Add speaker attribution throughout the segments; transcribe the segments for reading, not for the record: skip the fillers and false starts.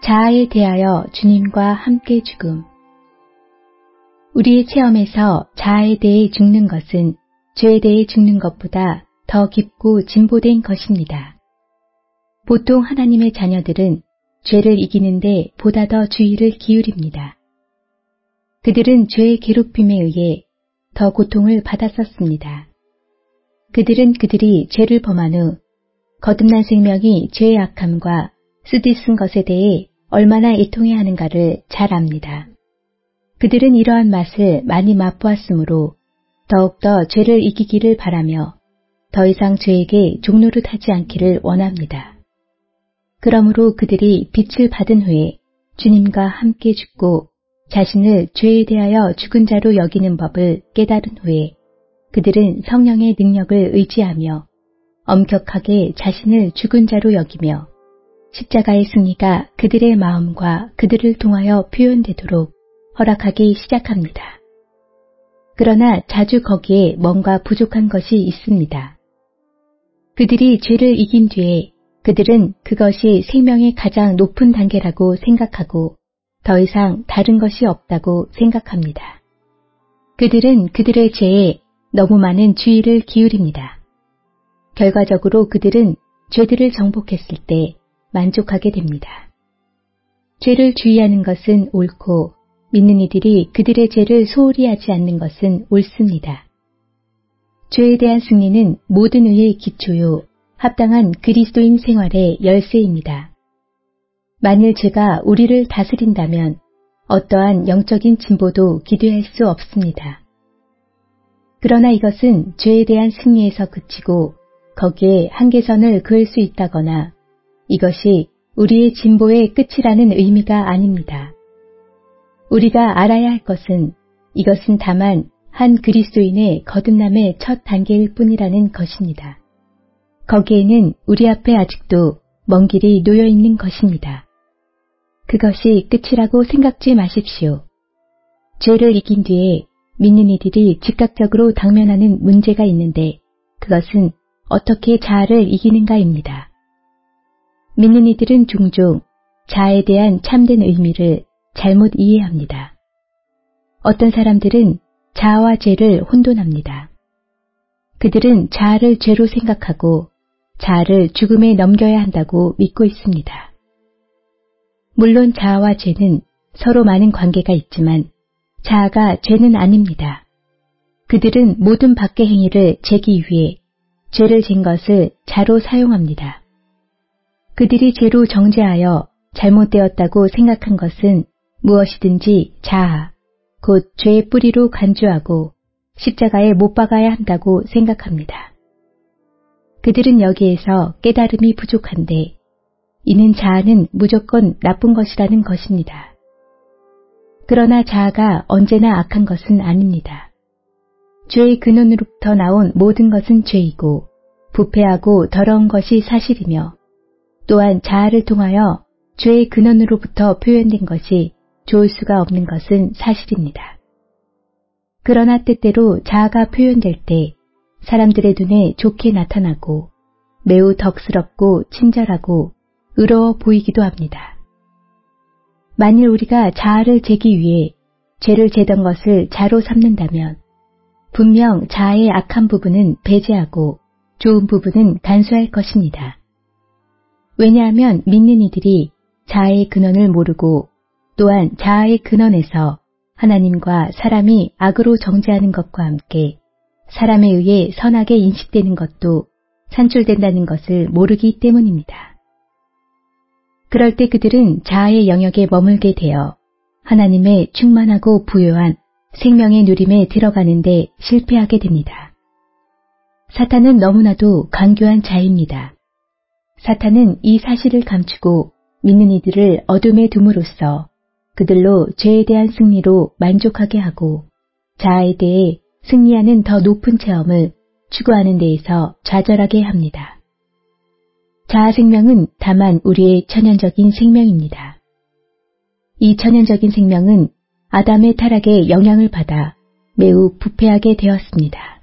Speaker 1: 자아에 대하여 주님과 함께 죽음. 우리의 체험에서 자아에 대해 죽는 것은 죄에 대해 죽는 것보다 더 깊고 진보된 것입니다. 보통 하나님의 자녀들은 죄를 이기는데 보다 더 주의를 기울입니다. 그들은 죄의 괴롭힘에 의해 더 고통을 받았었습니다. 그들은 그들이 죄를 범한 후 거듭난 생명이 죄의 악함과 쓰디쓴 것에 대해 얼마나 애통해야 하는가를 잘 압니다. 그들은 이러한 맛을 많이 맛보았으므로 더욱더 죄를 이기기를 바라며 더 이상 죄에게 종노릇하지 않기를 원합니다. 그러므로 그들이 빛을 받은 후에 주님과 함께 죽고 자신을 죄에 대하여 죽은 자로 여기는 법을 깨달은 후에 그들은 성령의 능력을 의지하며 엄격하게 자신을 죽은 자로 여기며 십자가의 승리가 그들의 마음과 그들을 통하여 표현되도록 허락하기 시작합니다. 그러나 자주 거기에 뭔가 부족한 것이 있습니다. 그들이 죄를 이긴 뒤에 그들은 그것이 생명의 가장 높은 단계라고 생각하고 더 이상 다른 것이 없다고 생각합니다. 그들은 그들의 죄에 너무 많은 주의를 기울입니다. 결과적으로 그들은 죄들을 정복했을 때 만족하게 됩니다. 죄를 주의하는 것은 옳고 믿는 이들이 그들의 죄를 소홀히 하지 않는 것은 옳습니다. 죄에 대한 승리는 모든 의의 기초요 합당한 그리스도인 생활의 열쇠입니다. 만일 죄가 우리를 다스린다면 어떠한 영적인 진보도 기대할 수 없습니다. 그러나 이것은 죄에 대한 승리에서 그치고 거기에 한계선을 그을 수 있다거나 이것이 우리의 진보의 끝이라는 의미가 아닙니다. 우리가 알아야 할 것은 이것은 다만 한 그리스도인의 거듭남의 첫 단계일 뿐이라는 것입니다. 거기에는 우리 앞에 아직도 먼 길이 놓여 있는 것입니다. 그것이 끝이라고 생각지 마십시오. 죄를 이긴 뒤에 믿는 이들이 즉각적으로 당면하는 문제가 있는데 그것은 어떻게 자아를 이기는가입니다. 믿는 이들은 종종 자아에 대한 참된 의미를 잘못 이해합니다. 어떤 사람들은 자아와 죄를 혼돈합니다. 그들은 자아를 죄로 생각하고 자아를 죽음에 넘겨야 한다고 믿고 있습니다. 물론 자아와 죄는 서로 많은 관계가 있지만 자아가 죄는 아닙니다. 그들은 모든 밖의 행위를 재기 위해 죄를 진 것을 자로 사용합니다. 그들이 죄로 정죄하여 잘못되었다고 생각한 것은 무엇이든지 자아, 곧 죄의 뿌리로 간주하고 십자가에 못 박아야 한다고 생각합니다. 그들은 여기에서 깨달음이 부족한데 이는 자아는 무조건 나쁜 것이라는 것입니다. 그러나 자아가 언제나 악한 것은 아닙니다. 죄의 근원으로부터 나온 모든 것은 죄이고 부패하고 더러운 것이 사실이며 또한 자아를 통하여 죄의 근원으로부터 표현된 것이 좋을 수가 없는 것은 사실입니다. 그러나 때때로 자아가 표현될 때 사람들의 눈에 좋게 나타나고 매우 덕스럽고 친절하고 의로워 보이기도 합니다. 만일 우리가 자아를 재기 위해 죄를 재던 것을 자로 삼는다면 분명 자아의 악한 부분은 배제하고 좋은 부분은 간수할 것입니다. 왜냐하면 믿는 이들이 자아의 근원을 모르고 또한 자아의 근원에서 하나님과 사람이 악으로 정죄하는 것과 함께 사람에 의해 선하게 인식되는 것도 산출된다는 것을 모르기 때문입니다. 그럴 때 그들은 자아의 영역에 머물게 되어 하나님의 충만하고 부요한 생명의 누림에 들어가는데 실패하게 됩니다. 사탄은 너무나도 간교한 자입니다. 사탄은 이 사실을 감추고 믿는 이들을 어둠에 둠으로써 그들로 죄에 대한 승리로 만족하게 하고 자아에 대해 승리하는 더 높은 체험을 추구하는 데에서 좌절하게 합니다. 자아 생명은 다만 우리의 천연적인 생명입니다. 이 천연적인 생명은 아담의 타락에 영향을 받아 매우 부패하게 되었습니다.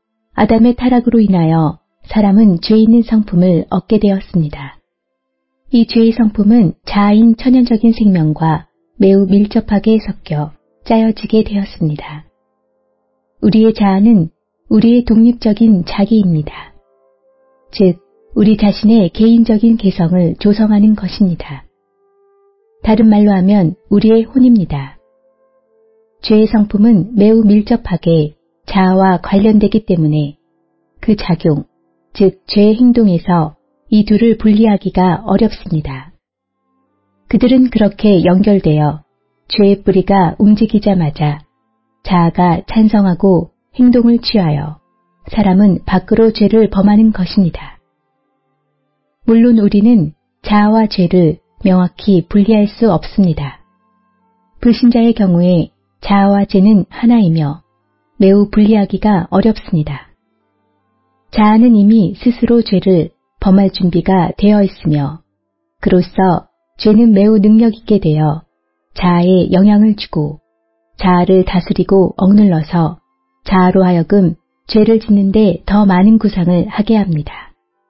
Speaker 1: 아담의 타락으로 인하여 사람은 죄 있는 성품을 얻게 되었습니다. 이 죄의 성품은 자아인 천연적인 생명과 매우 밀접하게 섞여 짜여지게 되었습니다. 우리의 자아는 우리의 독립적인 자기입니다. 즉, 우리 자신의 개인적인 개성을 조성하는 것입니다. 다른 말로 하면 우리의 혼입니다. 죄의 성품은 매우 밀접하게 자아와 관련되기 때문에 그 작용, 즉 죄의 행동에서 이 둘을 분리하기가 어렵습니다. 그들은 그렇게 연결되어 죄의 뿌리가 움직이자마자 자아가 찬성하고 행동을 취하여 사람은 밖으로 죄를 범하는 것입니다. 물론 우리는 자아와 죄를 명확히 분리할 수 없습니다. 불신자의 경우에 자아와 죄는 하나이며 매우 분리하기가 어렵습니다. 자아는 이미 스스로 죄를 범할 준비가 되어 있으며 그로써 죄는 매우 능력 있게 되어 자아에 영향을 주고 자아를 다스리고 억눌러서 자아로 하여금 죄를 짓는데 더 많은 구상을 하게 합니다.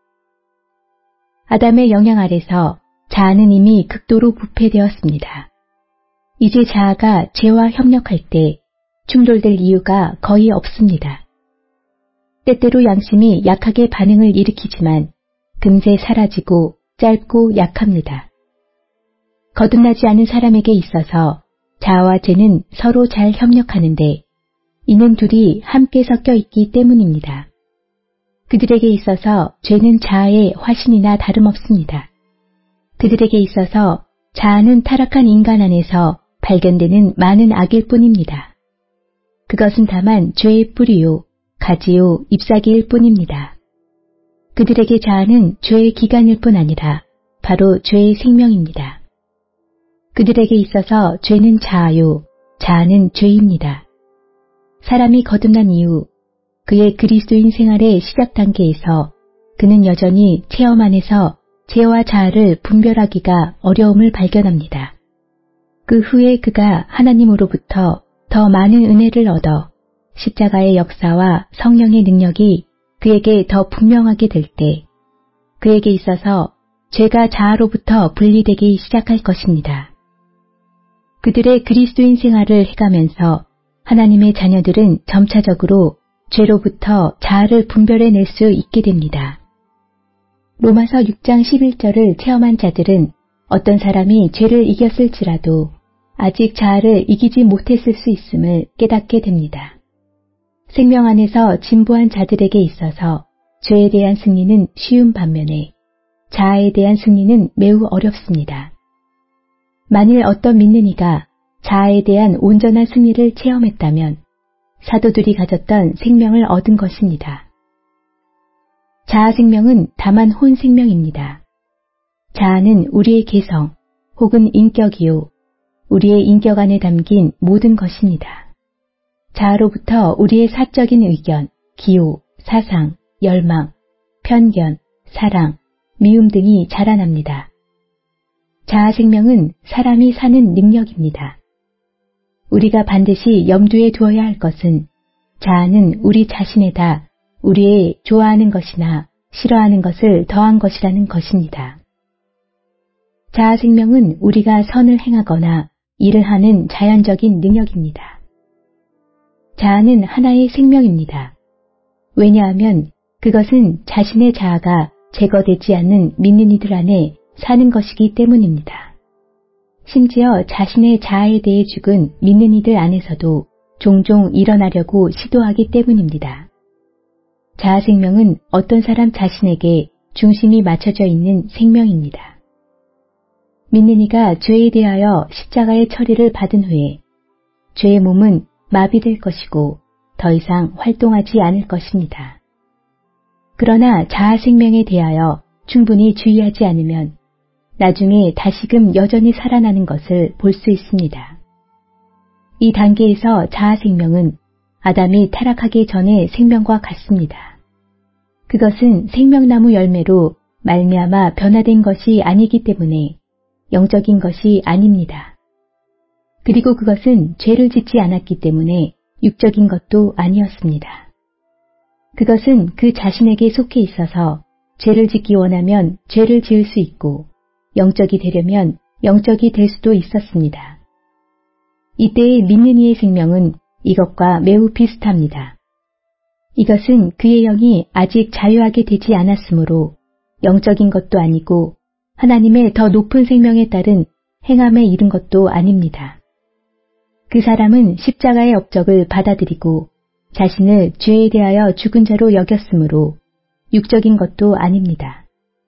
Speaker 1: 아담의 영향 아래서 자아는 이미 극도로 부패되었습니다. 이제 자아가 죄와 협력할 때 충돌될 이유가 거의 없습니다. 때때로 양심이 약하게 반응을 일으키지만 금세 사라지고 짧고 약합니다. 거듭나지 않은 사람에게 있어서 자아와 죄는 서로 잘 협력하는데 이는 둘이 함께 섞여 있기 때문입니다. 그들에게 있어서 죄는 자아의 화신이나 다름없습니다. 그들에게 있어서 자아는 타락한 인간 안에서 발견되는 많은 악일 뿐입니다. 그것은 다만 죄의 뿌리요, 가지요, 잎사귀일 뿐입니다. 그들에게 자아는 죄의 기간일 뿐 아니라 바로 죄의 생명입니다. 그들에게 있어서 죄는 자아요, 자아는 죄입니다. 사람이 거듭난 이후 그의 그리스도인 생활의 시작 단계에서 그는 여전히 체험 안에서 죄와 자아를 분별하기가 어려움을 발견합니다. 그 후에 그가 하나님으로부터 더 많은 은혜를 얻어 십자가의 역사와 성령의 능력이 그에게 더 분명하게 될 때 그에게 있어서 죄가 자아로부터 분리되기 시작할 것입니다. 그들의 그리스도인 생활을 해가면서 하나님의 자녀들은 점차적으로 죄로부터 자아를 분별해낼 수 있게 됩니다. 로마서 6장 11절을 체험한 자들은 어떤 사람이 죄를 이겼을지라도 아직 자아를 이기지 못했을 수 있음을 깨닫게 됩니다. 생명 안에서 진보한 자들에게 있어서 죄에 대한 승리는 쉬운 반면에 자아에 대한 승리는 매우 어렵습니다. 만일 어떤 믿는 이가 자아에 대한 온전한 승리를 체험했다면 사도들이 가졌던 생명을 얻은 것입니다. 자아 생명은 다만 혼 생명입니다. 자아는 우리의 개성 혹은 인격이요, 우리의 인격 안에 담긴 모든 것입니다. 자아로부터 우리의 사적인 의견, 기호, 사상, 열망, 편견, 사랑, 미움 등이 자라납니다. 자아 생명은 사람이 사는 능력입니다. 우리가 반드시 염두에 두어야 할 것은 자아는 우리 자신에다 우리의 좋아하는 것이나 싫어하는 것을 더한 것이라는 것입니다. 자아 생명은 우리가 선을 행하거나 일을 하는 자연적인 능력입니다. 자아는 하나의 생명입니다. 왜냐하면 그것은 자신의 자아가 제거되지 않는 믿는 이들 안에 사는 것이기 때문입니다. 심지어 자신의 자아에 대해 죽은 믿는 이들 안에서도 종종 일어나려고 시도하기 때문입니다. 자아 생명은 어떤 사람 자신에게 중심이 맞춰져 있는 생명입니다. 믿는 이가 죄에 대하여 십자가의 처리를 받은 후에 죄의 몸은 마비될 것이고 더 이상 활동하지 않을 것입니다. 그러나 자아 생명에 대하여 충분히 주의하지 않으면 나중에 다시금 여전히 살아나는 것을 볼 수 있습니다. 이 단계에서 자아 생명은 아담이 타락하기 전의 생명과 같습니다. 그것은 생명나무 열매로 말미암아 변화된 것이 아니기 때문에 영적인 것이 아닙니다. 그리고 그것은 죄를 짓지 않았기 때문에 육적인 것도 아니었습니다. 그것은 그 자신에게 속해 있어서 죄를 짓기 원하면 죄를 지을 수 있고 영적이 되려면 영적이 될 수도 있었습니다. 이때의 믿는 이의 생명은 이것과 매우 비슷합니다. 이것은 그의 영이 아직 자유하게 되지 않았으므로 영적인 것도 아니고 하나님의 더 높은 생명에 따른 행함에 이른 것도 아닙니다. 그 사람은 십자가의 업적을 받아들이고 자신을 죄에 대하여 죽은 자로 여겼으므로 육적인 것도 아닙니다.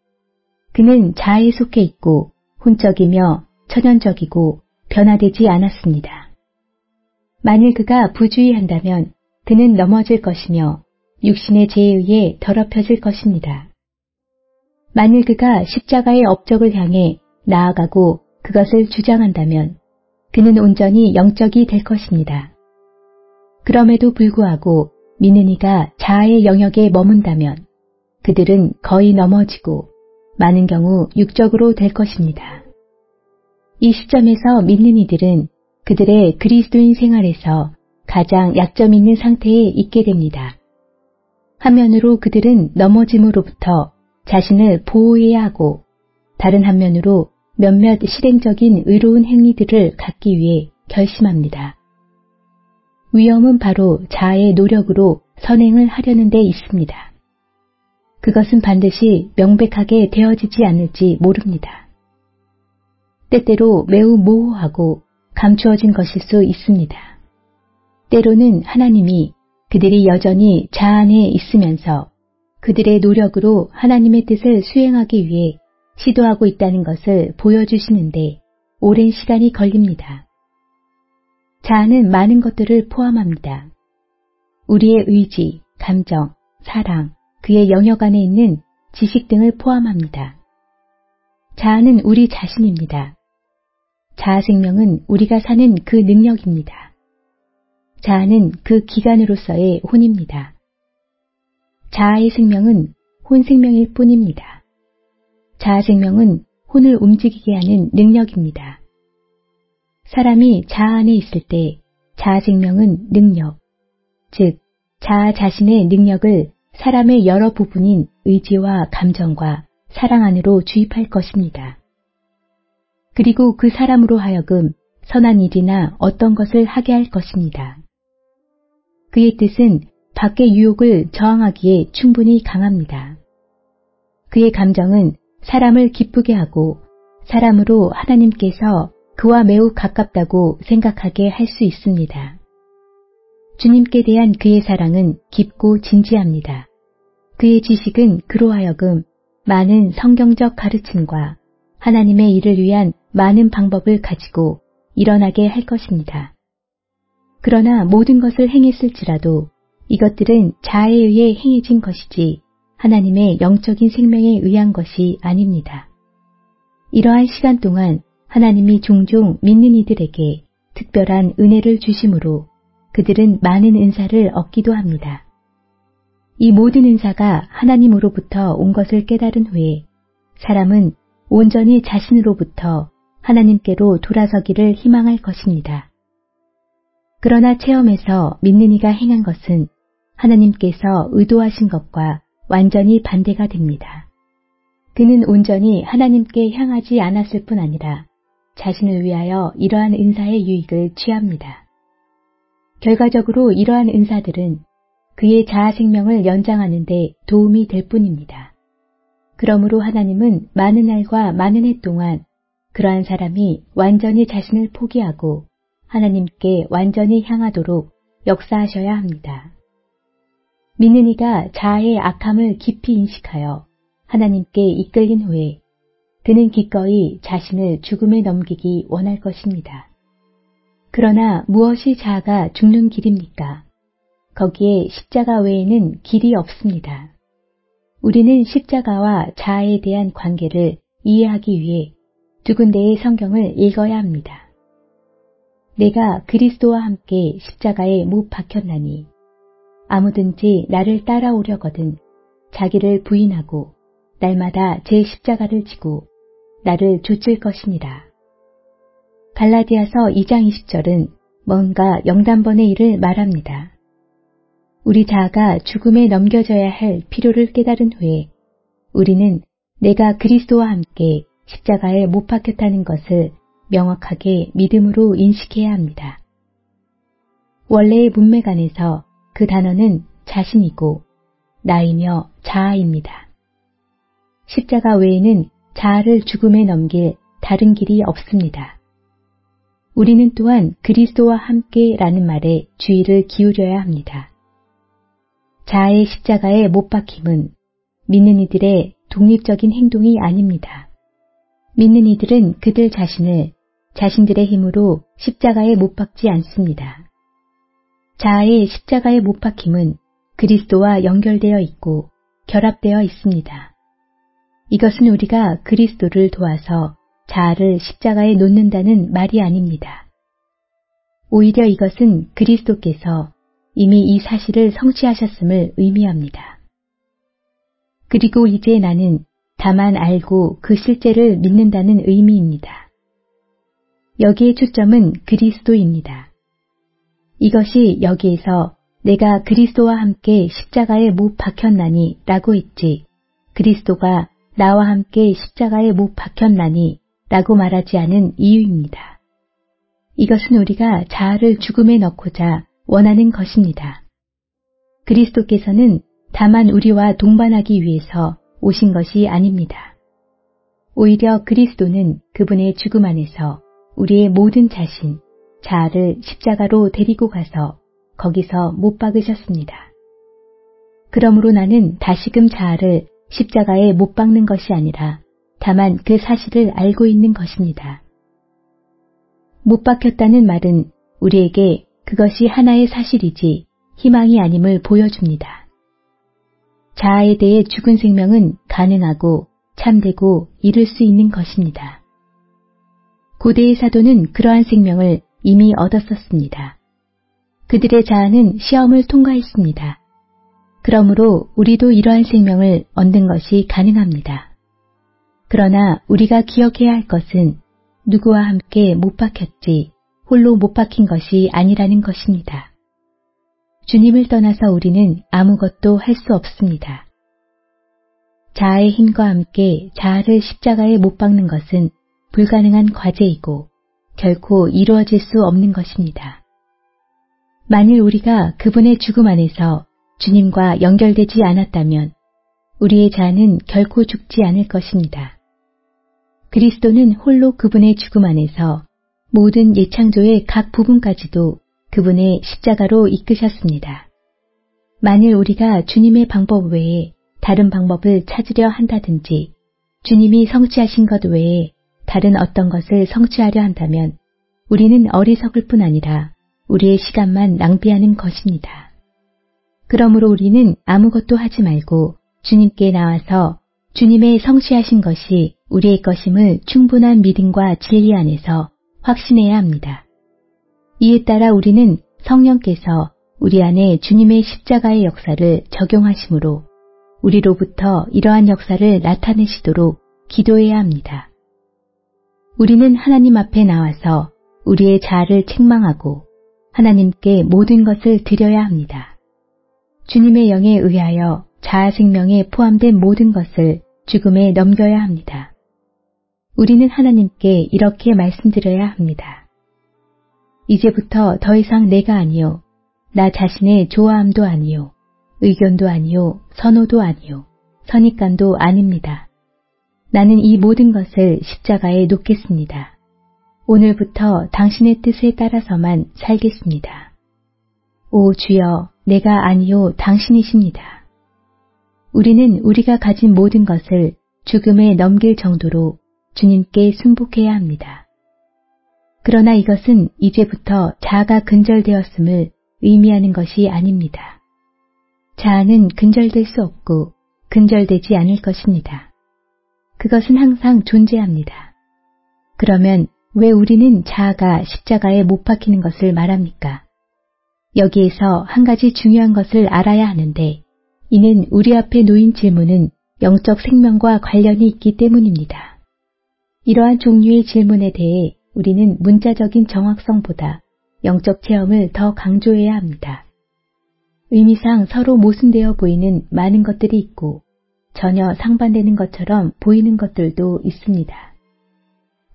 Speaker 1: 그는 자아에 속해 있고 혼적이며 천연적이고 변화되지 않았습니다. 만일 그가 부주의한다면 그는 넘어질 것이며 육신의 죄에 의해 더럽혀질 것입니다. 만일 그가 십자가의 업적을 향해 나아가고 그것을 주장한다면 그는 온전히 영적이 될 것입니다. 그럼에도 불구하고 믿는 이가 자아의 영역에 머문다면 그들은 거의 넘어지고 많은 경우 육적으로 될 것입니다. 이 시점에서 믿는 이들은 그들의 그리스도인 생활에서 가장 약점 있는 상태에 있게 됩니다. 한면으로 그들은 넘어짐으로부터 자신을 보호해야 하고 다른 한면으로 몇몇 실행적인 의로운 행위들을 갖기 위해 결심합니다. 위험은 바로 자아의 노력으로 선행을 하려는 데 있습니다. 그것은 반드시 명백하게 되어지지 않을지 모릅니다. 때때로 매우 모호하고 감추어진 것일 수 있습니다. 때로는 하나님이 그들이 여전히 자아 안에 있으면서 그들의 노력으로 하나님의 뜻을 수행하기 위해 시도하고 있다는 것을 보여주시는데 오랜 시간이 걸립니다. 자아는 많은 것들을 포함합니다. 우리의 의지, 감정, 사랑, 그의 영역 안에 있는 지식 등을 포함합니다. 자아는 우리 자신입니다. 자아 생명은 우리가 사는 그 능력입니다. 자아는 그 기관으로서의 혼입니다. 자아의 생명은 혼 생명일 뿐입니다. 자아 생명은 혼을 움직이게 하는 능력입니다. 사람이 자아 안에 있을 때 자아 생명은 능력, 즉 자아 자신의 능력을 사람의 여러 부분인 의지와 감정과 사랑 안으로 주입할 것입니다. 그리고 그 사람으로 하여금 선한 일이나 어떤 것을 하게 할 것입니다. 그의 뜻은 밖의 유혹을 저항하기에 충분히 강합니다. 그의 감정은 사람을 기쁘게 하고 사람으로 하나님께서 그와 매우 가깝다고 생각하게 할 수 있습니다. 주님께 대한 그의 사랑은 깊고 진지합니다. 그의 지식은 그로 하여금 많은 성경적 가르침과 하나님의 일을 위한 많은 방법을 가지고 일어나게 할 것입니다. 그러나 모든 것을 행했을지라도 이것들은 자아에 의해 행해진 것이지 하나님의 영적인 생명에 의한 것이 아닙니다. 이러한 시간 동안 하나님이 종종 믿는 이들에게 특별한 은혜를 주심으로 그들은 많은 은사를 얻기도 합니다. 이 모든 은사가 하나님으로부터 온 것을 깨달은 후에 사람은 온전히 자신으로부터 하나님께로 돌아서기를 희망할 것입니다. 그러나 체험에서 믿는 이가 행한 것은 하나님께서 의도하신 것과 완전히 반대가 됩니다. 그는 온전히 하나님께 향하지 않았을 뿐 아니라 자신을 위하여 이러한 은사의 유익을 취합니다. 결과적으로 이러한 은사들은 그의 자아 생명을 연장하는 데 도움이 될 뿐입니다. 그러므로 하나님은 많은 날과 많은 해 동안 그러한 사람이 완전히 자신을 포기하고 하나님께 완전히 향하도록 역사하셔야 합니다. 믿는 이가 자아의 악함을 깊이 인식하여 하나님께 이끌린 후에 그는 기꺼이 자신을 죽음에 넘기기 원할 것입니다. 그러나 무엇이 자아가 죽는 길입니까? 거기에 십자가 외에는 길이 없습니다. 우리는 십자가와 자아에 대한 관계를 이해하기 위해 두 군데의 성경을 읽어야 합니다. 내가 그리스도와 함께 십자가에 못 박혔나니 아무든지 나를 따라오려거든 자기를 부인하고 날마다 제 십자가를 지고 나를 좇을 것이니라. 갈라디아서 2장 20절은 뭔가 영단번의 일을 말합니다. 우리 자아가 죽음에 넘겨져야 할 필요를 깨달은 후에 우리는 내가 그리스도와 함께 십자가에 못 박혔다는 것을 명확하게 믿음으로 인식해야 합니다. 원래의 문맥 안에서 그 단어는 자신이고 나이며 자아입니다. 십자가 외에는 자아를 죽음에 넘길 다른 길이 없습니다. 우리는 또한 그리스도와 함께라는 말에 주의를 기울여야 합니다. 자아의 십자가에 못 박힘은 믿는 이들의 독립적인 행동이 아닙니다. 믿는 이들은 그들 자신을 자신들의 힘으로 십자가에 못 박지 않습니다. 자아의 십자가에 못 박힘은 그리스도와 연결되어 있고 결합되어 있습니다. 이것은 우리가 그리스도를 도와서 자아를 십자가에 놓는다는 말이 아닙니다. 오히려 이것은 그리스도께서 이미 이 사실을 성취하셨음을 의미합니다. 그리고 이제 나는 다만 알고 그 실제를 믿는다는 의미입니다. 여기에 초점은 그리스도입니다. 이것이 여기에서 내가 그리스도와 함께 십자가에 못 박혔나니 라고 했지, 그리스도가 나와 함께 십자가에 못 박혔나니 라고 말하지 않은 이유입니다. 이것은 우리가 자아를 죽음에 넣고자 원하는 것입니다. 그리스도께서는 다만 우리와 동반하기 위해서 오신 것이 아닙니다. 오히려 그리스도는 그분의 죽음 안에서 우리의 모든 자신, 자아를 십자가로 데리고 가서 거기서 못 박으셨습니다. 그러므로 나는 다시금 자아를 십자가에 못 박는 것이 아니라 다만 그 사실을 알고 있는 것입니다. 못 박혔다는 말은 우리에게 그것이 하나의 사실이지 희망이 아님을 보여줍니다. 자아에 대해 죽은 생명은 가능하고 참되고 이룰 수 있는 것입니다. 고대의 사도는 그러한 생명을 이미 얻었었습니다. 그들의 자아는 시험을 통과했습니다. 그러므로 우리도 이러한 생명을 얻는 것이 가능합니다. 그러나 우리가 기억해야 할 것은 누구와 함께 못 박혔지 홀로 못 박힌 것이 아니라는 것입니다. 주님을 떠나서 우리는 아무것도 할 수 없습니다. 자아의 힘과 함께 자아를 십자가에 못 박는 것은 불가능한 과제이고 결코 이루어질 수 없는 것입니다. 만일 우리가 그분의 죽음 안에서 주님과 연결되지 않았다면 우리의 자아는 결코 죽지 않을 것입니다. 그리스도는 홀로 그분의 죽음 안에서 모든 예창조의 각 부분까지도 그분의 십자가로 이끄셨습니다. 만일 우리가 주님의 방법 외에 다른 방법을 찾으려 한다든지 주님이 성취하신 것 외에 다른 어떤 것을 성취하려 한다면 우리는 어리석을 뿐 아니라 우리의 시간만 낭비하는 것입니다. 그러므로 우리는 아무것도 하지 말고 주님께 나와서 주님의 성취하신 것이 우리의 것임을 충분한 믿음과 진리 안에서 확신해야 합니다. 이에 따라 우리는 성령께서 우리 안에 주님의 십자가의 역사를 적용하심으로 우리로부터 이러한 역사를 나타내시도록 기도해야 합니다. 우리는 하나님 앞에 나와서 우리의 자아를 책망하고 하나님께 모든 것을 드려야 합니다. 주님의 영에 의하여 자아 생명에 포함된 모든 것을 죽음에 넘겨야 합니다. 우리는 하나님께 이렇게 말씀드려야 합니다. 이제부터 더 이상 내가 아니요, 나 자신의 좋아함도 아니요, 의견도 아니요, 선호도 아니요, 선입관도 아닙니다. 나는 이 모든 것을 십자가에 놓겠습니다. 오늘부터 당신의 뜻에 따라서만 살겠습니다. 오 주여, 내가 아니요 당신이십니다. 우리는 우리가 가진 모든 것을 죽음에 넘길 정도로 주님께 순복해야 합니다. 그러나 이것은 이제부터 자아가 근절되었음을 의미하는 것이 아닙니다. 자아는 근절될 수 없고 근절되지 않을 것입니다. 그것은 항상 존재합니다. 그러면 왜 우리는 자아가 십자가에 못 박히는 것을 말합니까? 여기에서 한 가지 중요한 것을 알아야 하는데 이는 우리 앞에 놓인 질문은 영적 생명과 관련이 있기 때문입니다. 이러한 종류의 질문에 대해 우리는 문자적인 정확성보다 영적 체험을 더 강조해야 합니다. 의미상 서로 모순되어 보이는 많은 것들이 있고 전혀 상반되는 것처럼 보이는 것들도 있습니다.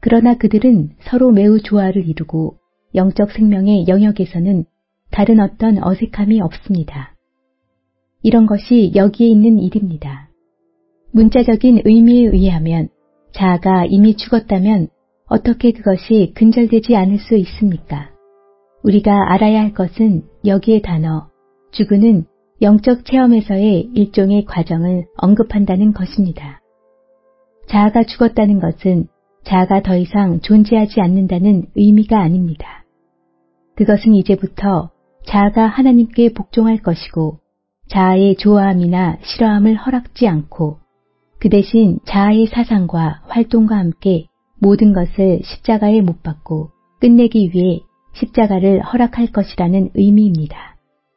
Speaker 1: 그러나 그들은 서로 매우 조화를 이루고 영적 생명의 영역에서는 다른 어떤 어색함이 없습니다. 이런 것이 여기에 있는 일입니다. 문자적인 의미에 의하면 자아가 이미 죽었다면 어떻게 그것이 근절되지 않을 수 있습니까? 우리가 알아야 할 것은 여기의 단어 죽으는 영적 체험에서의 일종의 과정을 언급한다는 것입니다. 자아가 죽었다는 것은 자아가 더 이상 존재하지 않는다는 의미가 아닙니다. 그것은 이제부터 자아가 하나님께 복종할 것이고 자아의 좋아함이나 싫어함을 허락지 않고 그 대신 자아의 사상과 활동과 함께 모든 것을 십자가에 못 박고 끝내기 위해 십자가를 허락할 것이라는 의미입니다.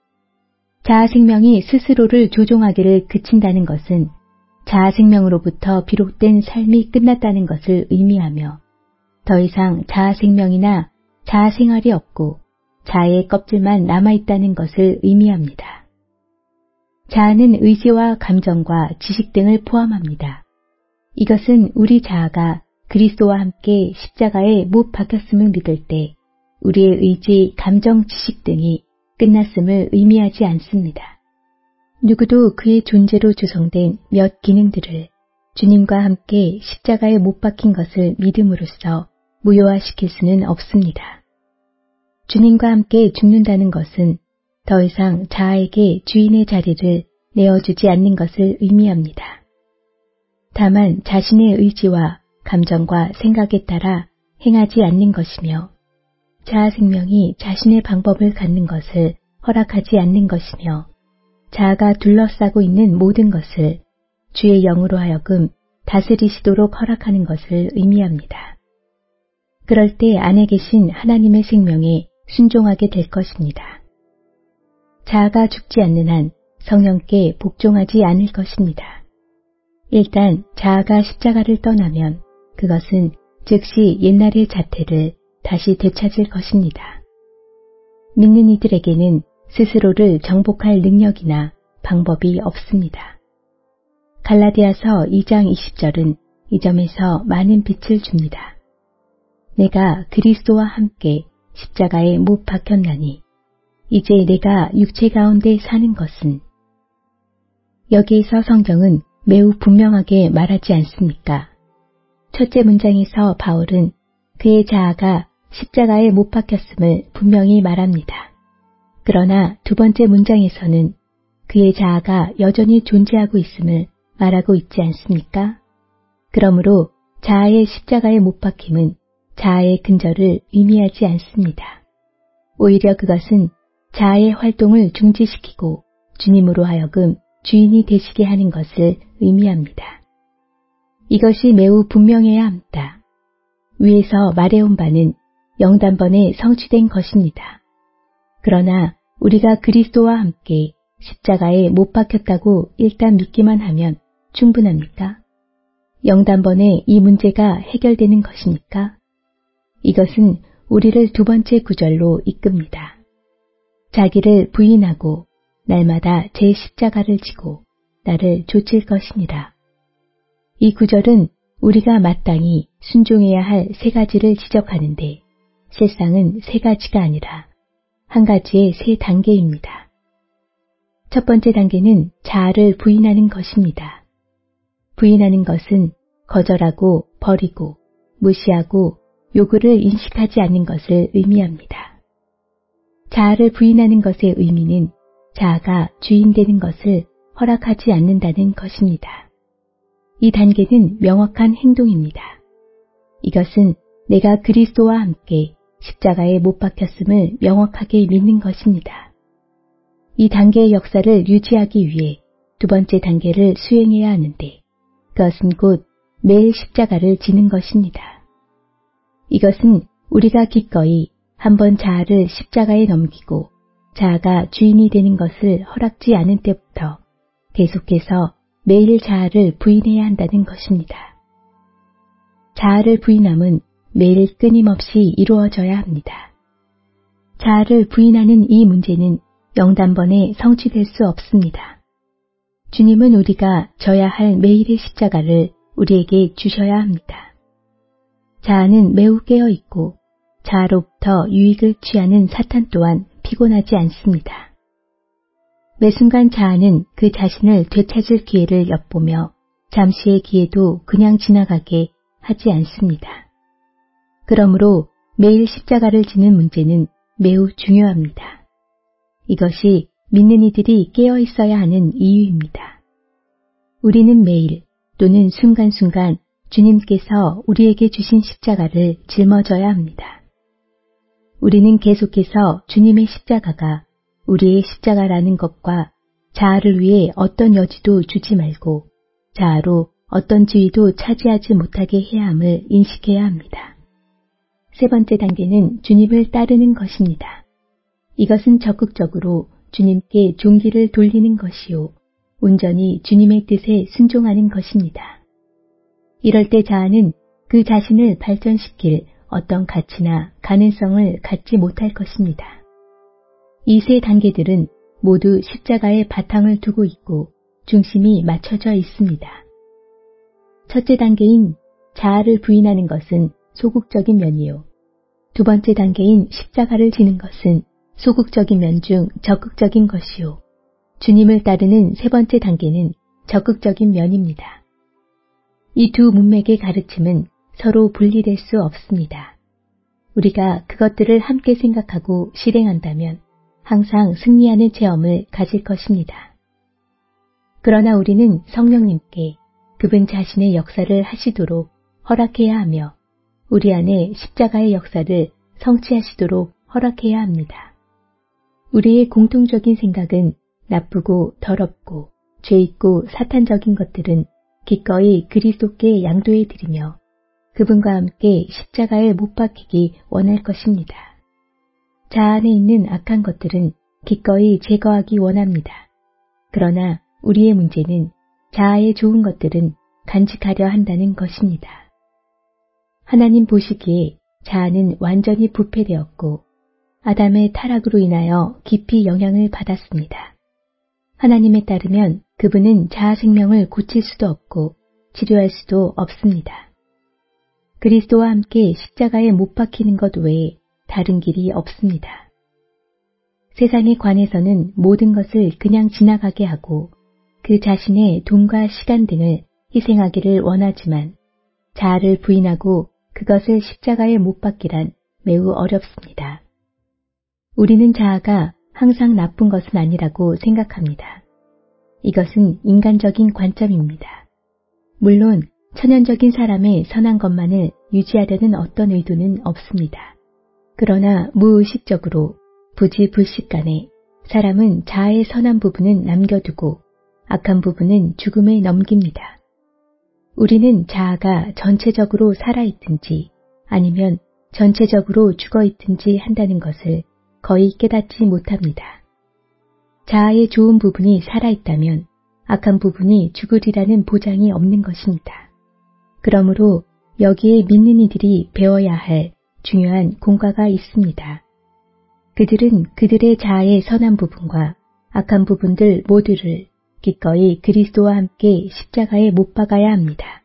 Speaker 1: 자아 생명이 스스로를 조종하기를 그친다는 것은 자아 생명으로부터 비롯된 삶이 끝났다는 것을 의미하며 더 이상 자아 생명이나 자아 생활이 없고 자아의 껍질만 남아있다는 것을 의미합니다. 자아는 의지와 감정과 지식 등을 포함합니다. 이것은 우리 자아가 그리스도와 함께 십자가에 못 박혔음을 믿을 때 우리의 의지, 감정, 지식 등이 끝났음을 의미하지 않습니다. 누구도 그의 존재로 조성된 몇 기능들을 주님과 함께 십자가에 못 박힌 것을 믿음으로써 무효화시킬 수는 없습니다. 주님과 함께 죽는다는 것은 더 이상 자아에게 주인의 자리를 내어주지 않는 것을 의미합니다. 다만 자신의 의지와 감정과 생각에 따라 행하지 않는 것이며 자아 생명이 자신의 방법을 갖는 것을 허락하지 않는 것이며 자아가 둘러싸고 있는 모든 것을 주의 영으로 하여금 다스리시도록 허락하는 것을 의미합니다. 그럴 때 안에 계신 하나님의 생명에 순종하게 될 것입니다. 자아가 죽지 않는 한 성령께 복종하지 않을 것입니다. 일단 자아가 십자가를 떠나면 그것은 즉시 옛날의 자태를 다시 되찾을 것입니다. 믿는 이들에게는 스스로를 정복할 능력이나 방법이 없습니다. 갈라디아서 2장 20절은 이 점에서 많은 빛을 줍니다. 내가 그리스도와 함께 십자가에 못 박혔나니 이제 내가 육체 가운데 사는 것은 여기에서 성경은 매우 분명하게 말하지 않습니까? 첫째 문장에서 바울은 그의 자아가 십자가에 못 박혔음을 분명히 말합니다. 그러나 두 번째 문장에서는 그의 자아가 여전히 존재하고 있음을 말하고 있지 않습니까? 그러므로 자아의 십자가에 못 박힘은 자아의 근절을 의미하지 않습니다. 오히려 그것은 자아의 활동을 중지시키고 주님으로 하여금 주인이 되시게 하는 것을 의미합니다. 이것이 매우 분명해야 합니다. 위에서 말해온 바는 영단번에 성취된 것입니다. 그러나 우리가 그리스도와 함께 십자가에 못 박혔다고 일단 믿기만 하면 충분합니까? 영단번에 이 문제가 해결되는 것입니까? 이것은 우리를 두 번째 구절로 이끕니다. 자기를 부인하고 날마다 제 십자가를 지고 나를 좇을 것이니라. 이 구절은 우리가 마땅히 순종해야 할 세 가지를 지적하는데 실상은 세 가지가 아니라 한 가지의 세 단계입니다. 첫 번째 단계는 자아를 부인하는 것입니다. 부인하는 것은 거절하고 버리고 무시하고 요구를 인식하지 않는 것을 의미합니다. 자아를 부인하는 것의 의미는 자아가 주인 되는 것을 허락하지 않는다는 것입니다. 이 단계는 명확한 행동입니다. 이것은 내가 그리스도와 함께 십자가에 못 박혔음을 명확하게 믿는 것입니다. 이 단계의 역사를 유지하기 위해 두 번째 단계를 수행해야 하는데 그것은 곧 매일 십자가를 지는 것입니다. 이것은 우리가 기꺼이 한번 자아를 십자가에 넘기고 자아가 주인이 되는 것을 허락지 않은 때부터 계속해서 매일 자아를 부인해야 한다는 것입니다. 자아를 부인함은 매일 끊임없이 이루어져야 합니다. 자아를 부인하는 이 문제는 영단번에 성취될 수 없습니다. 주님은 우리가 져야 할 매일의 십자가를 우리에게 주셔야 합니다. 자아는 매우 깨어있고 자아로부터 유익을 취하는 사탄 또한 피곤하지 않습니다. 매 순간 자아는 그 자신을 되찾을 기회를 엿보며 잠시의 기회도 그냥 지나가게 하지 않습니다. 그러므로 매일 십자가를 지는 문제는 매우 중요합니다. 이것이 믿는 이들이 깨어 있어야 하는 이유입니다. 우리는 매일 또는 순간순간 주님께서 우리에게 주신 십자가를 짊어져야 합니다. 우리는 계속해서 주님의 십자가가 우리의 십자가라는 것과 자아를 위해 어떤 여지도 주지 말고 자아로 어떤 지위도 차지하지 못하게 해야 함을 인식해야 합니다. 세 번째 단계는 주님을 따르는 것입니다. 이것은 적극적으로 주님께 종기를 돌리는 것이요, 온전히 주님의 뜻에 순종하는 것입니다. 이럴 때 자아는 그 자신을 발전시킬 어떤 가치나 가능성을 갖지 못할 것입니다. 이 세 단계들은 모두 십자가의 바탕을 두고 있고 중심이 맞춰져 있습니다. 첫째 단계인 자아를 부인하는 것은 소극적인 면이요. 두 번째 단계인 십자가를 지는 것은 소극적인 면 중 적극적인 것이요. 주님을 따르는 세 번째 단계는 적극적인 면입니다. 이 두 문맥의 가르침은 서로 분리될 수 없습니다. 우리가 그것들을 함께 생각하고 실행한다면 항상 승리하는 체험을 가질 것입니다. 그러나 우리는 성령님께 그분 자신의 역사를 하시도록 허락해야 하며 우리 안에 십자가의 역사를 성취하시도록 허락해야 합니다. 우리의 공통적인 생각은 나쁘고 더럽고 죄있고 사탄적인 것들은 기꺼이 그리스도께 양도해 드리며 그분과 함께 십자가에 못 박히기 원할 것입니다. 자아 안에 있는 악한 것들은 기꺼이 제거하기 원합니다. 그러나 우리의 문제는 자아의 좋은 것들은 간직하려 한다는 것입니다. 하나님 보시기에 자아는 완전히 부패되었고 아담의 타락으로 인하여 깊이 영향을 받았습니다. 하나님에 따르면 그분은 자아 생명을 고칠 수도 없고 치료할 수도 없습니다. 그리스도와 함께 십자가에 못 박히는 것 외에 다른 길이 없습니다. 세상에 관해서는 모든 것을 그냥 지나가게 하고 그 자신의 돈과 시간 등을 희생하기를 원하지만 자아를 부인하고 그것을 십자가에 못 박기란 매우 어렵습니다. 우리는 자아가 항상 나쁜 것은 아니라고 생각합니다. 이것은 인간적인 관점입니다. 물론 천연적인 사람의 선한 것만을 유지하려는 어떤 의도는 없습니다. 그러나 무의식적으로 부지불식간에 사람은 자아의 선한 부분은 남겨두고 악한 부분은 죽음에 넘깁니다. 우리는 자아가 전체적으로 살아있든지 아니면 전체적으로 죽어있든지 한다는 것을 거의 깨닫지 못합니다. 자아의 좋은 부분이 살아있다면 악한 부분이 죽으리라는 보장이 없는 것입니다. 그러므로 여기에 믿는 이들이 배워야 할 중요한 공과가 있습니다. 그들은 그들의 자아의 선한 부분과 악한 부분들 모두를 기꺼이 그리스도와 함께 십자가에 못 박아야 합니다.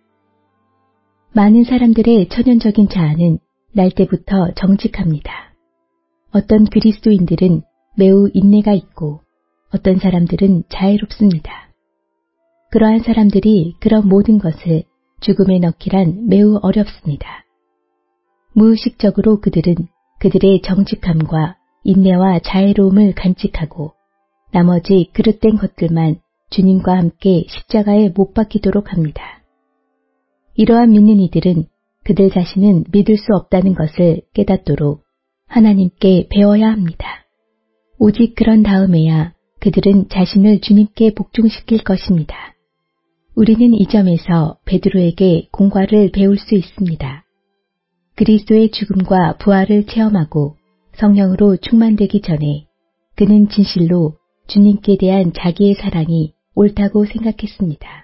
Speaker 1: 많은 사람들의 천연적인 자아는 날 때부터 정직합니다. 어떤 그리스도인들은 매우 인내가 있고 어떤 사람들은 자애롭습니다. 그러한 사람들이 그런 모든 것을 죽음에 넣기란 매우 어렵습니다. 무의식적으로 그들은 그들의 정직함과 인내와 자애로움을 간직하고 나머지 그릇된 것들만 주님과 함께 십자가에 못 박히도록 합니다. 이러한 믿는 이들은 그들 자신은 믿을 수 없다는 것을 깨닫도록 하나님께 배워야 합니다. 오직 그런 다음에야 그들은 자신을 주님께 복종시킬 것입니다. 우리는 이 점에서 베드로에게 공과를 배울 수 있습니다. 그리스도의 죽음과 부활을 체험하고 성령으로 충만되기 전에 그는 진실로 주님께 대한 자기의 사랑이 옳다고 생각했습니다.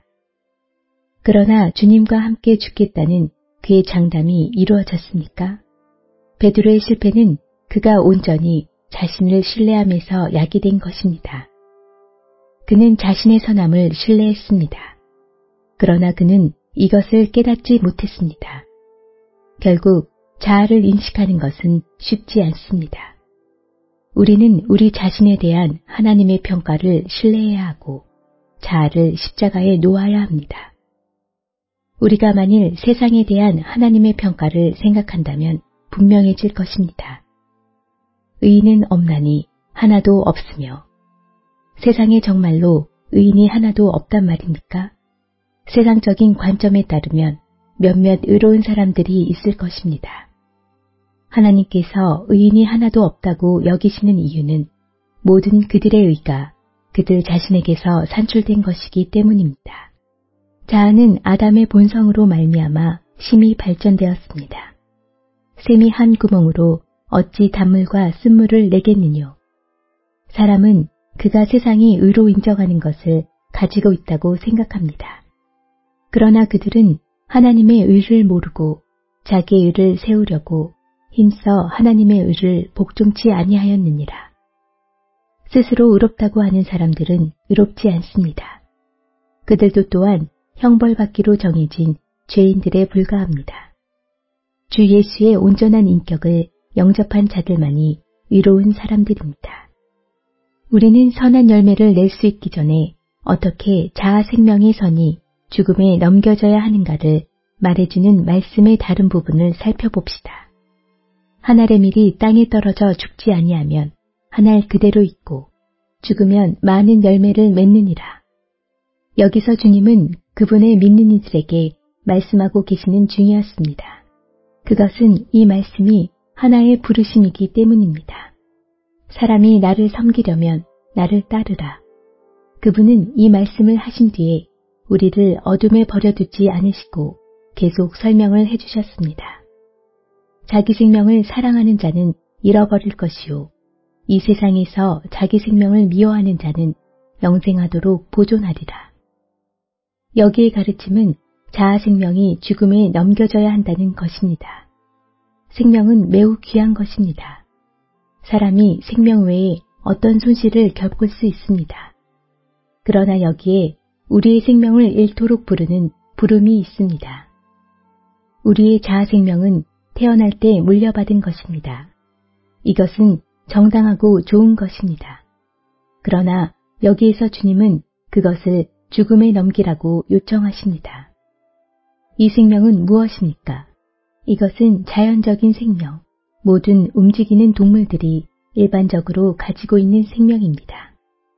Speaker 1: 그러나 주님과 함께 죽겠다는 그의 장담이 이루어졌습니까? 베드로의 실패는 그가 온전히 자신을 신뢰하면서 야기된 것입니다. 그는 자신의 선함을 신뢰했습니다. 그러나 그는 이것을 깨닫지 못했습니다. 결국 자아를 인식하는 것은 쉽지 않습니다. 우리는 우리 자신에 대한 하나님의 평가를 신뢰해야 하고 자아를 십자가에 놓아야 합니다. 우리가 만일 세상에 대한 하나님의 평가를 생각한다면 분명해질 것입니다. 의인은 없나니 하나도 없으며 세상에 정말로 의인이 하나도 없단 말입니까? 세상적인 관점에 따르면 몇몇 의로운 사람들이 있을 것입니다. 하나님께서 의인이 하나도 없다고 여기시는 이유는 모든 그들의 의가 그들 자신에게서 산출된 것이기 때문입니다. 자아는 아담의 본성으로 말미암아 심히 발전되었습니다. 샘이 한 구멍으로 어찌 단물과 쓴물을 내겠느뇨. 사람은 그가 세상이 의로 인정하는 것을 가지고 있다고 생각합니다. 그러나 그들은 하나님의 의를 모르고 자기의 의를 세우려고 힘써 하나님의 의를 복종치 아니하였느니라. 스스로 의롭다고 하는 사람들은 의롭지 않습니다. 그들도 또한 형벌받기로 정해진 죄인들에 불과합니다. 주 예수의 온전한 인격을 영접한 자들만이 의로운 사람들입니다. 우리는 선한 열매를 낼 수 있기 전에 어떻게 자아 생명의 선이 죽음에 넘겨져야 하는가를 말해주는 말씀의 다른 부분을 살펴봅시다. 한 알의 밀이 땅에 떨어져 죽지 아니하면 한 알 그대로 있고 죽으면 많은 열매를 맺느니라. 여기서 주님은 그분의 믿는 이들에게 말씀하고 계시는 중이었습니다. 그것은 이 말씀이 하나의 부르심이기 때문입니다. 사람이 나를 섬기려면 나를 따르라. 그분은 이 말씀을 하신 뒤에 우리를 어둠에 버려두지 않으시고 계속 설명을 해주셨습니다. 자기 생명을 사랑하는 자는 잃어버릴 것이요. 이 세상에서 자기 생명을 미워하는 자는 영생하도록 보존하리라. 여기의 가르침은 자아 생명이 죽음에 넘겨져야 한다는 것입니다. 생명은 매우 귀한 것입니다. 사람이 생명 외에 어떤 손실을 겪을 수 있습니다. 그러나 여기에 우리의 생명을 잃도록 부르는 부름이 있습니다. 우리의 자아 생명은 태어날 때 물려받은 것입니다. 이것은 정당하고 좋은 것입니다. 그러나 여기에서 주님은 그것을 죽음에 넘기라고 요청하십니다. 이 생명은 무엇입니까? 이것은 자연적인 생명, 모든 움직이는 동물들이 일반적으로 가지고 있는 생명입니다.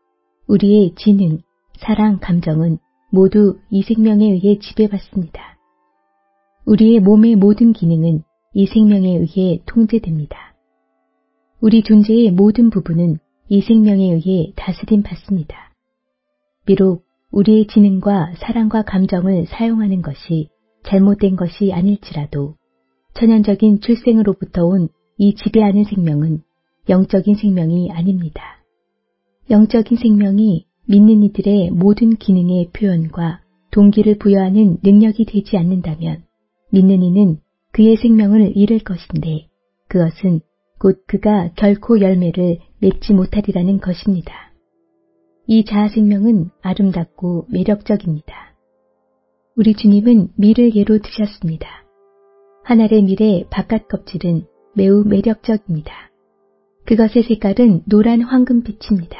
Speaker 1: 우리의 지능, 사랑, 감정은 모두 이 생명에 의해 지배받습니다. 우리의 몸의 모든 기능은 이 생명에 의해 통제됩니다. 우리 존재의 모든 부분은 이 생명에 의해 다스림 받습니다. 비록 우리의 지능과 사랑과 감정을 사용하는 것이 잘못된 것이 아닐지라도 천연적인 출생으로부터 온 이 지배하는 생명은 영적인 생명이 아닙니다. 영적인 생명이 믿는 이들의 모든 기능의 표현과 동기를 부여하는 능력이 되지 않는다면 믿는 이는 그의 생명을 잃을 것인데 그것은 곧 그가 결코 열매를 맺지 못하리라는 것입니다. 이 자아 생명은 아름답고 매력적입니다. 우리 주님은 밀을 예로 드셨습니다. 한 알의 밀의 바깥 껍질은 매우 매력적입니다. 그것의 색깔은 노란 황금빛입니다.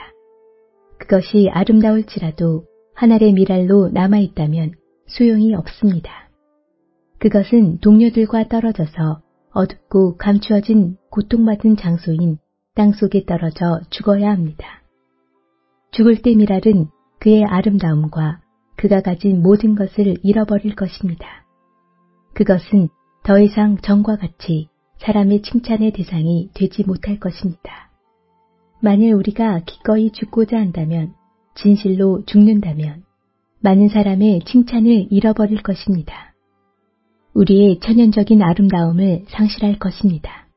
Speaker 1: 그것이 아름다울지라도 한 알의 밀알로 남아있다면 소용이 없습니다. 그것은 동료들과 떨어져서 어둡고 감추어진 고통받은 장소인 땅속에 떨어져 죽어야 합니다. 죽을 때 밀알은 그의 아름다움과 그가 가진 모든 것을 잃어버릴 것입니다. 그것은 더 이상 전과 같이 사람의 칭찬의 대상이 되지 못할 것입니다. 만일 우리가 기꺼이 죽고자 한다면, 진실로 죽는다면 많은 사람의 칭찬을 잃어버릴 것입니다. 우리의 천연적인 아름다움을 상실할 것입니다.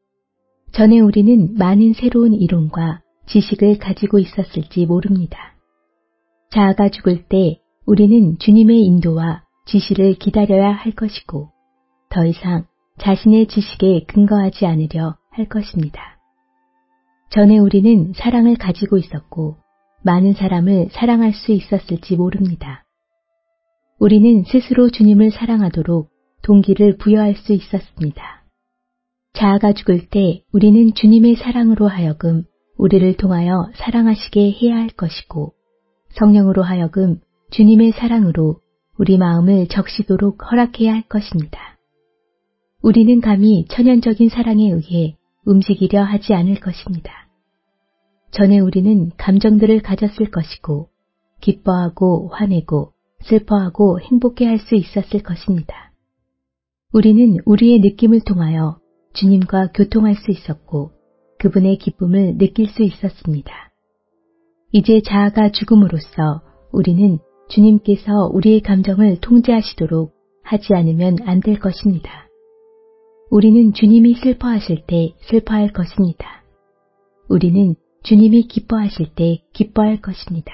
Speaker 1: 전에 우리는 많은 새로운 이론과 지식을 가지고 있었을지 모릅니다. 자아가 죽을 때 우리는 주님의 인도와 지시를 기다려야 할 것이고 더 이상 자신의 지식에 근거하지 않으려 할 것입니다. 전에 우리는 사랑을 가지고 있었고 많은 사람을 사랑할 수 있었을지 모릅니다. 우리는 스스로 주님을 사랑하도록 동기를 부여할 수 있었습니다. 자아가 죽을 때 우리는 주님의 사랑으로 하여금 우리를 통하여 사랑하시게 해야 할 것이고 성령으로 하여금 주님의 사랑으로 우리 마음을 적시도록 허락해야 할 것입니다. 우리는 감히 천연적인 사랑에 의해 움직이려 하지 않을 것입니다. 전에 우리는 감정들을 가졌을 것이고 기뻐하고 화내고 슬퍼하고 행복해할 수 있었을 것입니다. 우리는 우리의 느낌을 통하여 주님과 교통할 수 있었고 그분의 기쁨을 느낄 수 있었습니다. 이제 자아가 죽음으로써 우리는 주님께서 우리의 감정을 통제하시도록 하지 않으면 안 될 것입니다. 우리는 주님이 슬퍼하실 때 슬퍼할 것입니다. 우리는 주님이 기뻐하실 때 기뻐할 것입니다.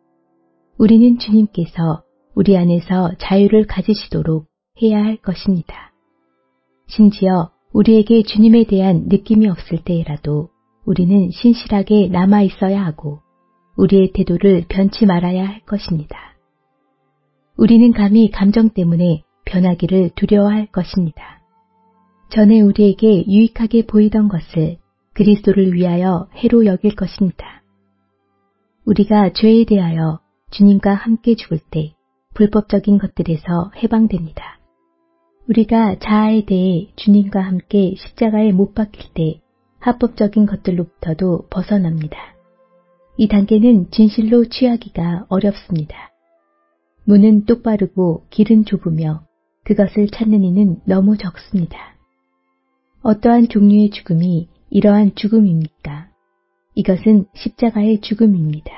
Speaker 1: 우리는 주님께서 우리 안에서 자유를 가지시도록 해야 할 것입니다. 심지어 우리에게 주님에 대한 느낌이 없을 때라도 우리는 신실하게 남아 있어야 하고 우리의 태도를 변치 말아야 할 것입니다. 우리는 감히 감정 때문에 변하기를 두려워할 것입니다. 전에 우리에게 유익하게 보이던 것을 그리스도를 위하여 해로 여길 것입니다. 우리가 죄에 대하여 주님과 함께 죽을 때 불법적인 것들에서 해방됩니다. 우리가 자아에 대해 주님과 함께 십자가에 못 박힐 때 합법적인 것들로부터도 벗어납니다. 이 단계는 진실로 취하기가 어렵습니다. 문은 똑바르고 길은 좁으며 그것을 찾는 이는 너무 적습니다. 어떠한 종류의 죽음이 이러한 죽음입니까? 이것은 십자가의 죽음입니다.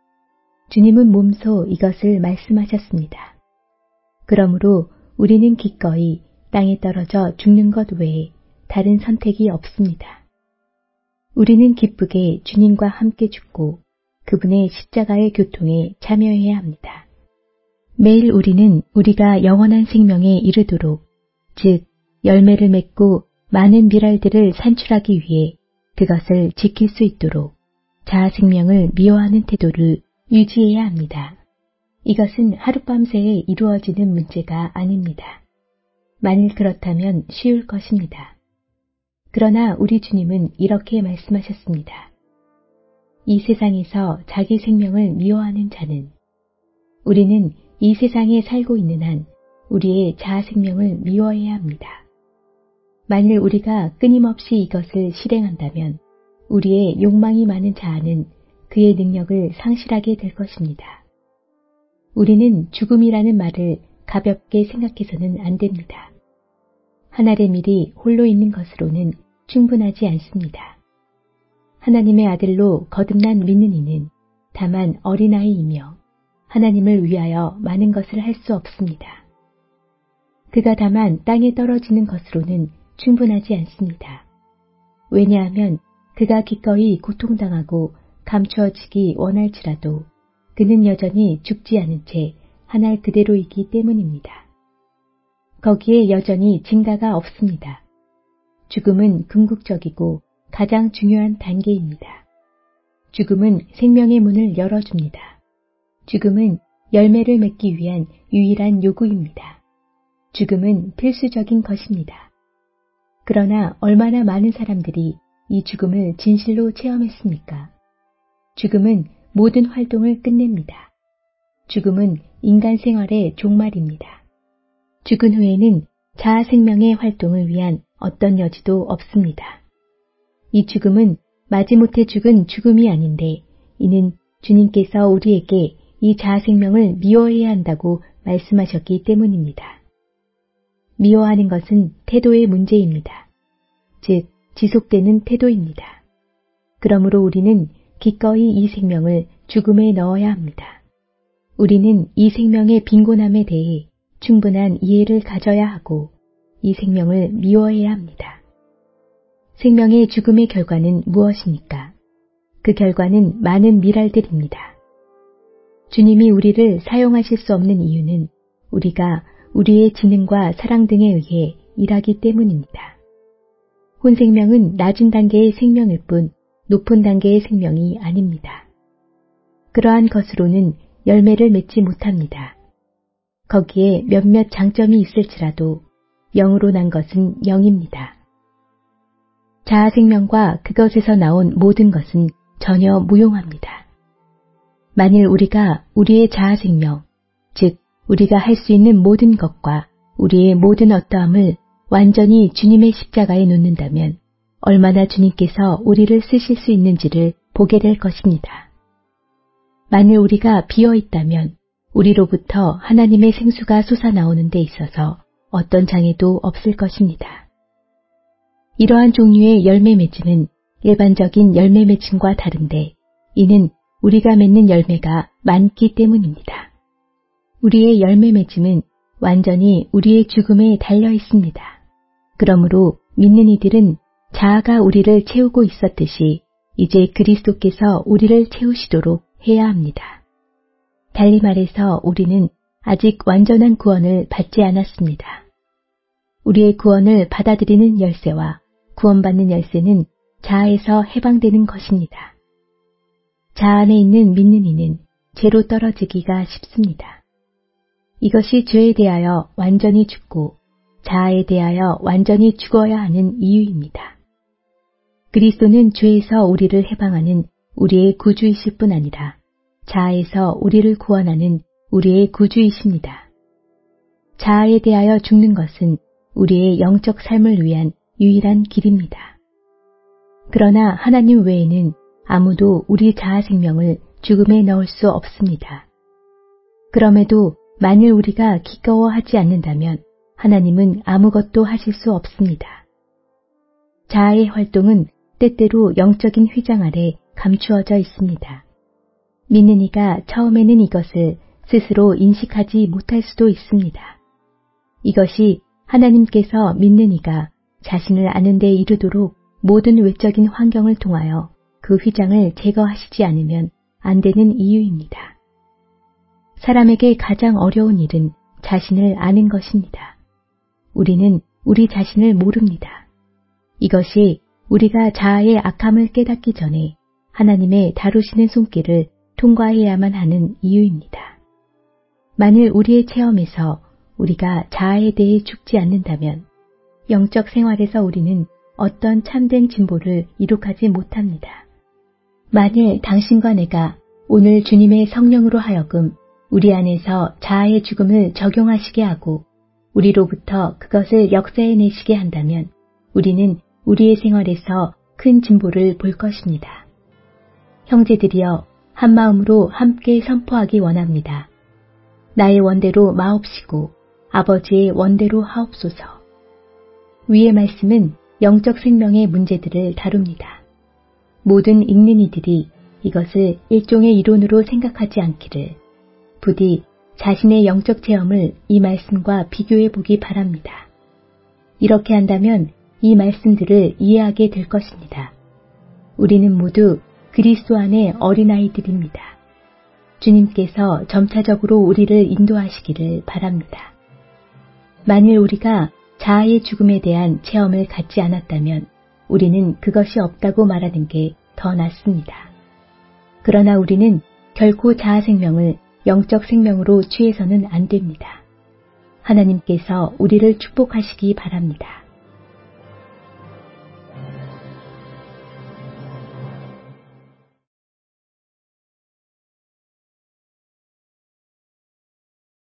Speaker 1: 주님은 몸소 이것을 말씀하셨습니다. 그러므로 우리는 기꺼이 땅에 떨어져 죽는 것 외에 다른 선택이 없습니다. 우리는 기쁘게 주님과 함께 죽고 그분의 십자가의 교통에 참여해야 합니다. 매일 우리는 우리가 영원한 생명에 이르도록, 즉 열매를 맺고 많은 밀알들을 산출하기 위해 그것을 지킬 수 있도록 자아 생명을 미워하는 태도를 유지해야 합니다. 이것은 하룻밤새에 이루어지는 문제가 아닙니다. 만일 그렇다면 쉬울 것입니다. 그러나 우리 주님은 이렇게 말씀하셨습니다. 이 세상에서 자기 생명을 미워하는 자는, 우리는 이 세상에 살고 있는 한 우리의 자아 생명을 미워해야 합니다. 만일 우리가 끊임없이 이것을 실행한다면 우리의 욕망이 많은 자아는 그의 능력을 상실하게 될 것입니다. 우리는 죽음이라는 말을 가볍게 생각해서는 안 됩니다. 한 알의 밀이 홀로 있는 것으로는 충분하지 않습니다. 하나님의 아들로 거듭난 믿는 이는 다만 어린아이이며 하나님을 위하여 많은 것을 할 수 없습니다. 그가 다만 땅에 떨어지는 것으로는 충분하지 않습니다. 왜냐하면 그가 기꺼이 고통당하고 감추어지기 원할지라도 그는 여전히 죽지 않은 채 한 알 그대로이기 때문입니다. 거기에 여전히 증가가 없습니다. 죽음은 궁극적이고 가장 중요한 단계입니다. 죽음은 생명의 문을 열어줍니다. 죽음은 열매를 맺기 위한 유일한 요구입니다. 죽음은 필수적인 것입니다. 그러나 얼마나 많은 사람들이 이 죽음을 진실로 체험했습니까? 죽음은 모든 활동을 끝냅니다. 죽음은 인간 생활의 종말입니다. 죽은 후에는 자아 생명의 활동을 위한 어떤 여지도 없습니다. 이 죽음은 마지못해 죽은 죽음이 아닌데 이는 주님께서 우리에게 이 자아 생명을 미워해야 한다고 말씀하셨기 때문입니다. 미워하는 것은 태도의 문제입니다. 즉, 지속되는 태도입니다. 그러므로 우리는 기꺼이 이 생명을 죽음에 넣어야 합니다. 우리는 이 생명의 빈곤함에 대해 충분한 이해를 가져야 하고 이 생명을 미워해야 합니다. 생명의 죽음의 결과는 무엇입니까? 그 결과는 많은 밀알들입니다. 주님이 우리를 사용하실 수 없는 이유는 우리가 우리의 지능과 사랑 등에 의해 일하기 때문입니다. 혼생명은 낮은 단계의 생명일 뿐 높은 단계의 생명이 아닙니다. 그러한 것으로는 열매를 맺지 못합니다. 거기에 몇몇 장점이 있을지라도 영으로 난 것은 영입니다. 자아 생명과 그것에서 나온 모든 것은 전혀 무용합니다. 만일 우리가 우리의 자아 생명, 즉 우리가 할 수 있는 모든 것과 우리의 모든 어떠함을 완전히 주님의 십자가에 놓는다면 얼마나 주님께서 우리를 쓰실 수 있는지를 보게 될 것입니다. 만일 우리가 비어 있다면 우리로부터 하나님의 생수가 솟아나오는 데 있어서 어떤 장애도 없을 것입니다. 이러한 종류의 열매 맺음은 일반적인 열매 맺음과 다른데 이는 우리가 맺는 열매가 많기 때문입니다. 우리의 열매 맺음은 완전히 우리의 죽음에 달려 있습니다. 그러므로 믿는 이들은 자아가 우리를 채우고 있었듯이 이제 그리스도께서 우리를 채우시도록 해야 합니다. 달리 말해서 우리는 아직 완전한 구원을 받지 않았습니다. 우리의 구원을 받아들이는 열쇠와 구원받는 열쇠는 자아에서 해방되는 것입니다. 자아 안에 있는 믿는 이는 죄로 떨어지기가 쉽습니다. 이것이 죄에 대하여 완전히 죽고 자아에 대하여 완전히 죽어야 하는 이유입니다. 그리스도는 죄에서 우리를 해방하는 우리의 구주이실 뿐 아니라 자아에서 우리를 구원하는 우리의 구주이십니다. 자아에 대하여 죽는 것은 우리의 영적 삶을 위한 유일한 길입니다. 그러나 하나님 외에는 아무도 우리 자아 생명을 죽음에 넣을 수 없습니다. 그럼에도 만일 우리가 기꺼워하지 않는다면 하나님은 아무것도 하실 수 없습니다. 자아의 활동은 때때로 영적인 휘장 아래 감추어져 있습니다. 믿는 이가 처음에는 이것을 스스로 인식하지 못할 수도 있습니다. 이것이 하나님께서 믿는 이가 자신을 아는 데 이르도록 모든 외적인 환경을 통하여 그 휘장을 제거하시지 않으면 안 되는 이유입니다. 사람에게 가장 어려운 일은 자신을 아는 것입니다. 우리는 우리 자신을 모릅니다. 이것이 우리가 자아의 악함을 깨닫기 전에 하나님의 다루시는 손길을 통과해야만 하는 이유입니다. 만일 우리의 체험에서 우리가 자아에 대해 죽지 않는다면 영적 생활에서 우리는 어떤 참된 진보를 이룩하지 못합니다. 만일 당신과 내가 오늘 주님의 성령으로 하여금 우리 안에서 자아의 죽음을 적용하시게 하고 우리로부터 그것을 역사해내시게 한다면 우리는 우리의 생활에서 큰 진보를 볼 것입니다. 형제들이여 한 마음으로 함께 선포하기 원합니다. 나의 원대로 마옵시고 아버지의 원대로 하옵소서. 위의 말씀은 영적 생명의 문제들을 다룹니다. 모든 읽는 이들이 이것을 일종의 이론으로 생각하지 않기를 부디 자신의 영적 체험을 이 말씀과 비교해 보기 바랍니다. 이렇게 한다면 이 말씀들을 이해하게 될 것입니다. 우리는 모두 그리스도 안의 어린아이들입니다. 주님께서 점차적으로 우리를 인도하시기를 바랍니다. 만일 우리가 자아의 죽음에 대한 체험을 갖지 않았다면 우리는 그것이 없다고 말하는 게 더 낫습니다. 그러나 우리는 결코 자아 생명을 영적 생명으로 취해서는 안 됩니다. 하나님께서 우리를 축복하시기 바랍니다.